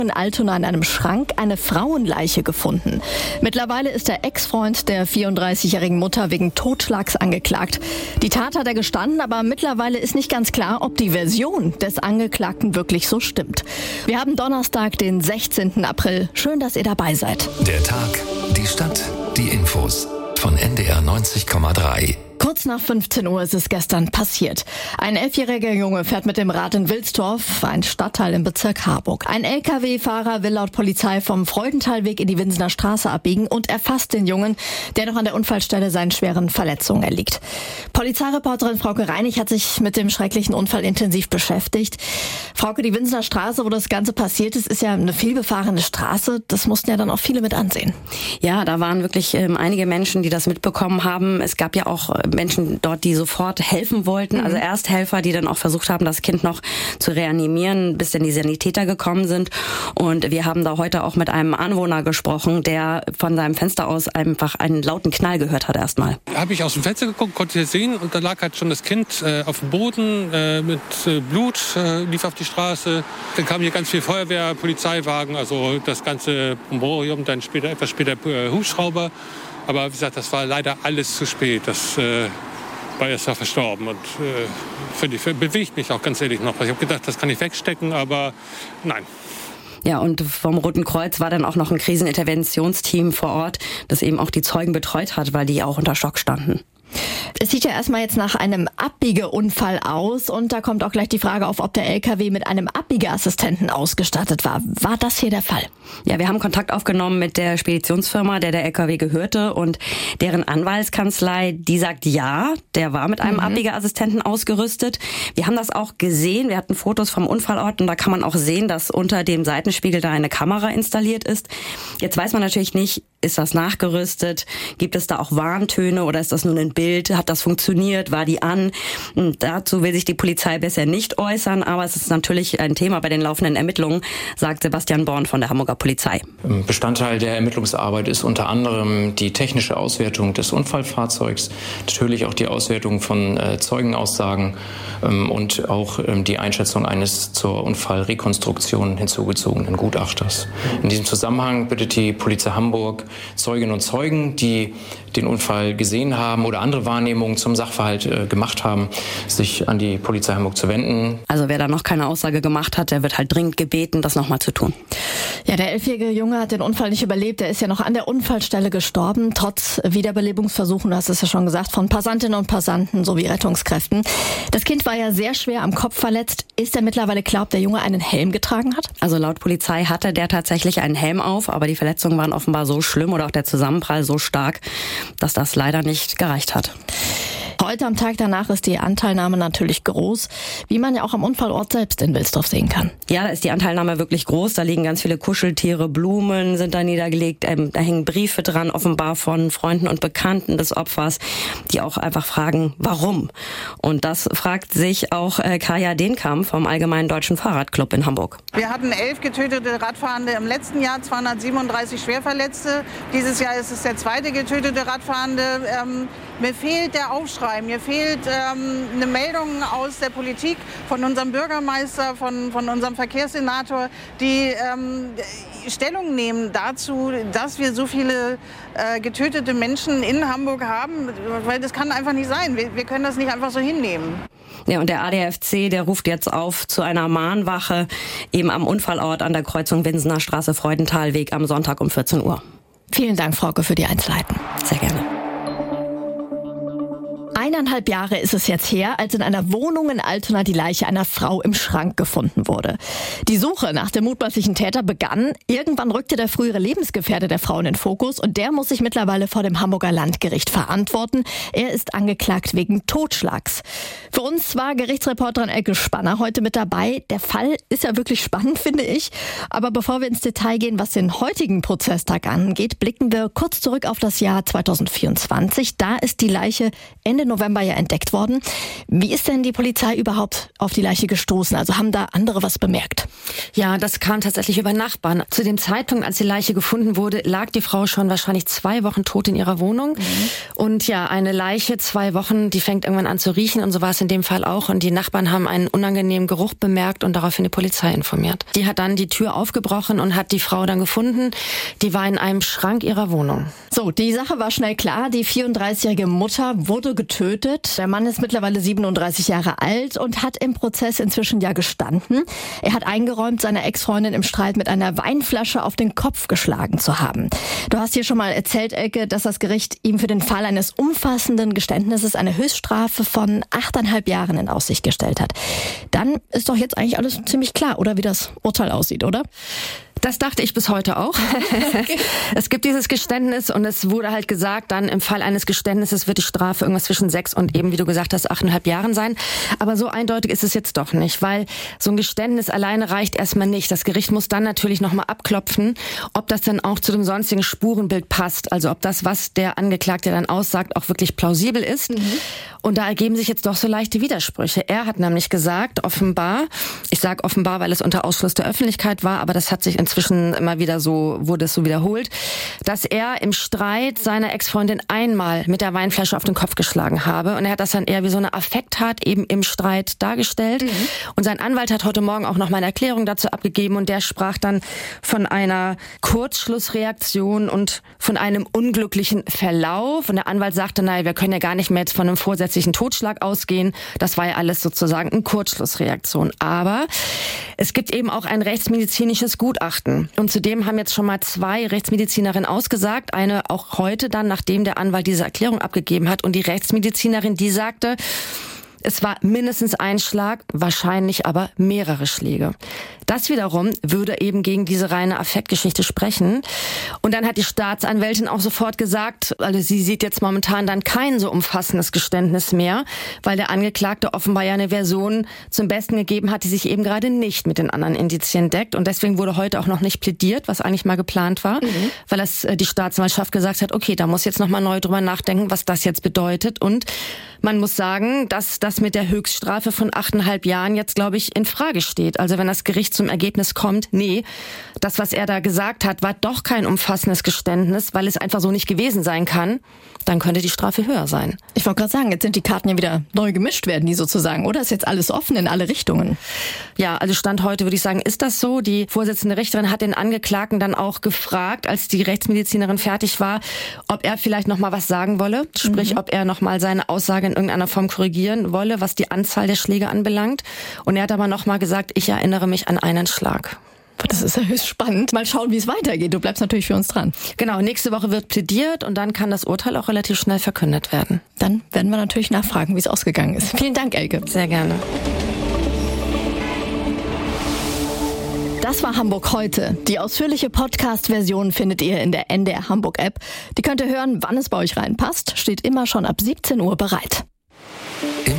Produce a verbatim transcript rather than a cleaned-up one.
In Altona in einem Schrank eine Frauenleiche gefunden. Mittlerweile ist der Ex-Freund der vierunddreißigjährigen Mutter wegen Totschlags angeklagt. Die Tat hat er gestanden, aber mittlerweile ist nicht ganz klar, ob die Version des Angeklagten wirklich so stimmt. Wir haben Donnerstag, den sechzehnten April. Schön, dass ihr dabei seid. Der Tag, die Stadt, die Infos von N D R neunzig Komma drei. Kurz nach fünfzehn Uhr ist es gestern passiert. Ein elfjähriger Junge fährt mit dem Rad in Wilsdorf, ein Stadtteil im Bezirk Harburg. Ein L K W-Fahrer will laut Polizei vom Freudentalweg in die Winsener Straße abbiegen und erfasst den Jungen, der noch an der Unfallstelle seinen schweren Verletzungen erliegt. Polizeireporterin Frauke Reinig hat sich mit dem schrecklichen Unfall intensiv beschäftigt. Frauke, die Winsener Straße, wo das Ganze passiert ist, ist ja eine vielbefahrene Straße. Das mussten ja dann auch viele mit ansehen. Ja, da waren wirklich ähm, einige Menschen, die das mitbekommen haben. Es gab ja auch Menschen dort, die sofort helfen wollten. Also Ersthelfer, die dann auch versucht haben, das Kind noch zu reanimieren, bis dann die Sanitäter gekommen sind. Und wir haben da heute auch mit einem Anwohner gesprochen, der von seinem Fenster aus einfach einen lauten Knall gehört hat erstmal. Da habe ich aus dem Fenster geguckt, konnte ich sehen und da lag halt schon das Kind äh, auf dem Boden äh, mit äh, Blut, äh, lief auf die Straße. Dann kam hier ganz viel Feuerwehr, Polizeiwagen, also das ganze Brimborium, dann später, etwas später äh, Hubschrauber. Aber wie gesagt, das war leider alles zu spät. Das äh, war erst mal verstorben und äh, finde ich, bewegt mich auch ganz ehrlich noch. Ich habe gedacht, das kann ich wegstecken, aber nein. Ja, und vom Roten Kreuz war dann auch noch ein Kriseninterventionsteam vor Ort, das eben auch die Zeugen betreut hat, weil die auch unter Schock standen. Es sieht ja erstmal jetzt nach einem Abbiegeunfall aus und da kommt auch gleich die Frage auf, ob der L K W mit einem Abbiegeassistenten ausgestattet war. War das hier der Fall? Ja, wir haben Kontakt aufgenommen mit der Speditionsfirma, der der L K W gehörte und deren Anwaltskanzlei, die sagt ja, der war mit einem mhm. Abbiegeassistenten ausgerüstet. Wir haben das auch gesehen, wir hatten Fotos vom Unfallort und da kann man auch sehen, dass unter dem Seitenspiegel da eine Kamera installiert ist. Jetzt weiß man natürlich nicht, ist das nachgerüstet? Gibt es da auch Warntöne oder ist das nur ein Bild? Hat das funktioniert? War die an? Und dazu will sich die Polizei besser nicht äußern, aber es ist natürlich ein Thema bei den laufenden Ermittlungen, sagt Sebastian Born von der Hamburger Polizei. Bestandteil der Ermittlungsarbeit ist unter anderem die technische Auswertung des Unfallfahrzeugs, natürlich auch die Auswertung von äh, Zeugenaussagen ähm, und auch ähm, die Einschätzung eines zur Unfallrekonstruktion hinzugezogenen Gutachters. In diesem Zusammenhang bittet die Polizei Hamburg Zeuginnen und Zeugen, die den Unfall gesehen haben oder andere Wahrnehmungen zum Sachverhalt äh, gemacht haben, sich an die Polizei Hamburg zu wenden. Also wer da noch keine Aussage gemacht hat, der wird halt dringend gebeten, das nochmal zu tun. Ja, der elfjährige Junge hat den Unfall nicht überlebt. Er ist ja noch an der Unfallstelle gestorben, trotz Wiederbelebungsversuchen, du hast es ja schon gesagt, von Passantinnen und Passanten sowie Rettungskräften. Das Kind war ja sehr schwer am Kopf verletzt. Ist er mittlerweile klar, ob der Junge einen Helm getragen hat? Also laut Polizei hatte der tatsächlich einen Helm auf, aber die Verletzungen waren offenbar so schlimm oder auch der Zusammenprall so stark, dass das leider nicht gereicht hat. Heute am Tag danach ist die Anteilnahme natürlich groß, wie man ja auch am Unfallort selbst in Wilsdorf sehen kann. Ja, da ist die Anteilnahme wirklich groß. Da liegen ganz viele Kuscheltiere, Blumen sind da niedergelegt. Ähm, da hängen Briefe dran, offenbar von Freunden und Bekannten des Opfers, die auch einfach fragen, warum? Und das fragt sich auch äh, Kaya Denkamp vom Allgemeinen Deutschen Fahrradclub in Hamburg. Wir hatten elf getötete Radfahrende im letzten Jahr, zweihundertsiebenunddreißig Schwerverletzte. Dieses Jahr ist es der zweite getötete Radfahrende. Ähm, mir fehlt der Aufschrei, mir fehlt ähm, eine Meldung aus der Politik, von unserem Bürgermeister, von, von unserem Verkehrssenator, die ähm, Stellung nehmen dazu, dass wir so viele äh, getötete Menschen in Hamburg haben, weil das kann einfach nicht sein. Wir, wir können das nicht einfach so hinnehmen. Ja, und der A D F C, der ruft jetzt auf zu einer Mahnwache eben am Unfallort an der Kreuzung Winsener Straße Freudentalweg am Sonntag um vierzehn Uhr. Vielen Dank, Frauke, für die Einzelheiten. Sehr gerne. Eineinhalb Jahre ist es jetzt her, als in einer Wohnung in Altona die Leiche einer Frau im Schrank gefunden wurde. Die Suche nach dem mutmaßlichen Täter begann. Irgendwann rückte der frühere Lebensgefährte der Frau in den Fokus und der muss sich mittlerweile vor dem Hamburger Landgericht verantworten. Er ist angeklagt wegen Totschlags. Für uns war Gerichtsreporterin Elke Spanner heute mit dabei. Der Fall ist ja wirklich spannend, finde ich. Aber bevor wir ins Detail gehen, was den heutigen Prozesstag angeht, blicken wir kurz zurück auf das Jahr zweitausendvierundzwanzig. Da ist die Leiche Ende November ja entdeckt worden. Wie ist denn die Polizei überhaupt auf die Leiche gestoßen? Also haben da andere was bemerkt? Ja, das kam tatsächlich über Nachbarn. Zu dem Zeitpunkt, als die Leiche gefunden wurde, lag die Frau schon wahrscheinlich zwei Wochen tot in ihrer Wohnung. Mhm. Und ja, eine Leiche, zwei Wochen, die fängt irgendwann an zu riechen und so war es in dem Fall auch. Und die Nachbarn haben einen unangenehmen Geruch bemerkt und daraufhin die Polizei informiert. Die hat dann die Tür aufgebrochen und hat die Frau dann gefunden. Die war in einem Schrank ihrer Wohnung. So, die Sache war schnell klar. Die vierunddreißigjährige Mutter wurde getötet. Der Mann ist mittlerweile siebenunddreißig Jahre alt und hat im Prozess inzwischen ja gestanden. Er hat eingeräumt, seine Ex-Freundin im Streit mit einer Weinflasche auf den Kopf geschlagen zu haben. Du hast hier schon mal erzählt, Elke, dass das Gericht ihm für den Fall eines umfassenden Geständnisses eine Höchststrafe von achteinhalb Jahren in Aussicht gestellt hat. Dann ist doch jetzt eigentlich alles ziemlich klar, oder wie das Urteil aussieht, oder? Das dachte ich bis heute auch. Okay. Es gibt dieses Geständnis und es wurde halt gesagt, dann im Fall eines Geständnisses wird die Strafe irgendwas zwischen sechs und eben, wie du gesagt hast, achteinhalb Jahren sein. Aber so eindeutig ist es jetzt doch nicht, weil so ein Geständnis alleine reicht erstmal nicht. Das Gericht muss dann natürlich nochmal abklopfen, ob das dann auch zu dem sonstigen Spurenbild passt. Also ob das, was der Angeklagte dann aussagt, auch wirklich plausibel ist. Mhm. Und da ergeben sich jetzt doch so leichte Widersprüche. Er hat nämlich gesagt, offenbar, ich sage offenbar, weil es unter Ausschluss der Öffentlichkeit war, aber das hat sich inzwischen immer wieder so, wurde es so wiederholt, dass er im Streit seiner Ex-Freundin einmal mit der Weinflasche auf den Kopf geschlagen habe. Und er hat das dann eher wie so eine Affekttat eben im Streit dargestellt. Mhm. Und sein Anwalt hat heute Morgen auch noch mal eine Erklärung dazu abgegeben und der sprach dann von einer Kurzschlussreaktion und von einem unglücklichen Verlauf. Und der Anwalt sagte, naja, wir können ja gar nicht mehr jetzt von einem vorsätzlichen Totschlag ausgehen. Das war ja alles sozusagen eine Kurzschlussreaktion. Aber es gibt eben auch ein rechtsmedizinisches Gutachten. Und zudem haben jetzt schon mal zwei Rechtsmedizinerinnen ausgesagt. Eine auch heute dann, nachdem der Anwalt diese Erklärung abgegeben hat. Und die Rechtsmedizinerin, die sagte, es war mindestens ein Schlag, wahrscheinlich aber mehrere Schläge. Das wiederum würde eben gegen diese reine Affektgeschichte sprechen. Und dann hat die Staatsanwältin auch sofort gesagt, also sie sieht jetzt momentan dann kein so umfassendes Geständnis mehr, weil der Angeklagte offenbar ja eine Version zum Besten gegeben hat, die sich eben gerade nicht mit den anderen Indizien deckt. Und deswegen wurde heute auch noch nicht plädiert, was eigentlich mal geplant war, mhm. weil das die Staatsanwaltschaft gesagt hat, okay, da muss jetzt nochmal neu drüber nachdenken, was das jetzt bedeutet. Und man muss sagen, dass das mit der Höchststrafe von achteinhalb Jahren jetzt, glaube ich, in Frage steht. Also wenn das Gericht zum Ergebnis kommt, nee, das, was er da gesagt hat, war doch kein umfassendes Geständnis, weil es einfach so nicht gewesen sein kann, dann könnte die Strafe höher sein. Ich wollte gerade sagen, jetzt sind die Karten ja wieder neu gemischt, werden die sozusagen, oder? Ist jetzt alles offen in alle Richtungen? Ja, also Stand heute würde ich sagen, ist das so. Die Vorsitzende Richterin hat den Angeklagten dann auch gefragt, als die Rechtsmedizinerin fertig war, ob er vielleicht noch mal was sagen wolle, sprich, mhm. ob er noch mal seine Aussage in irgendeiner Form korrigieren wolle, was die Anzahl der Schläge anbelangt. Und er hat aber noch mal gesagt, ich erinnere mich an einen Schlag. Das ist ja höchst spannend. Mal schauen, wie es weitergeht. Du bleibst natürlich für uns dran. Genau, nächste Woche wird plädiert und dann kann das Urteil auch relativ schnell verkündet werden. Dann werden wir natürlich nachfragen, wie es ausgegangen ist. Vielen Dank, Elke. Sehr gerne. Das war Hamburg heute. Die ausführliche Podcast-Version findet ihr in der N D R Hamburg App. Die könnt ihr hören, wann es bei euch reinpasst. Steht immer schon ab siebzehn Uhr bereit.